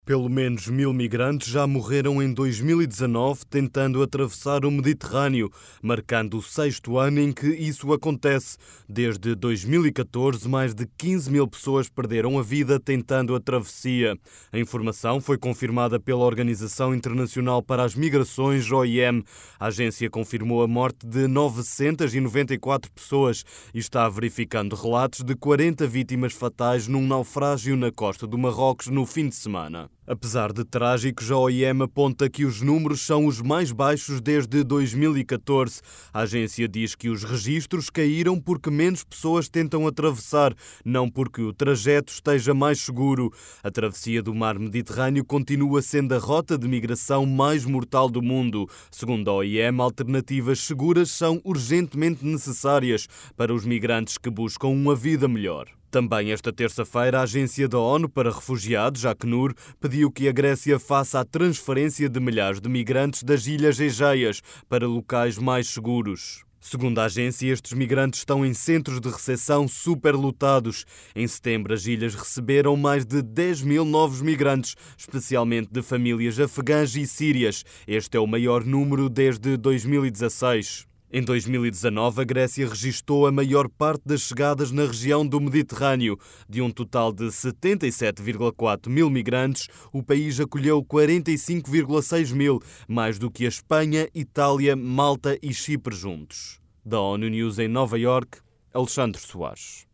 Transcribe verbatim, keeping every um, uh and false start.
Pelo menos mil migrantes já morreram em dois mil e dezanove tentando atravessar o Mediterrâneo, marcando o sexto ano em que isso acontece. Desde dois mil e catorze, mais de quinze mil pessoas perderam a vida tentando a travessia. A informação foi confirmada pela Organização Internacional para as Migrações, O I M. A agência confirmou a morte de novecentas e noventa e quatro pessoas e está verificando relatos de quarenta vítimas fatais num naufrágio na costa do Marrocos no fim de semana. Apesar de trágicos, a O I M aponta que os números são os mais baixos desde dois mil e catorze. A agência diz que os registros caíram porque menos pessoas tentam atravessar, não porque o trajeto esteja mais seguro. A travessia do mar Mediterrâneo continua sendo a rota de migração mais mortal do mundo. Segundo a O I M, alternativas seguras são urgentemente necessárias para os migrantes que buscam uma vida melhor. Também esta terça-feira, a Agência da ONU para Refugiados, Acnur, pediu que a Grécia faça a transferência de milhares de migrantes das Ilhas Egeias para locais mais seguros. Segundo a agência, estes migrantes estão em centros de recepção superlotados. Em setembro, as ilhas receberam mais de dez mil novos migrantes, especialmente de famílias afegãs e sírias. Este é o maior número desde dois mil e dezasseis. Em dois mil e dezanove, a Grécia registou a maior parte das chegadas na região do Mediterrâneo. De um total de setenta e sete vírgula quatro mil migrantes, o país acolheu quarenta e cinco vírgula seis mil, mais do que a Espanha, Itália, Malta e Chipre juntos. Da ONU News em Nova Iorque, Alexandre Soares.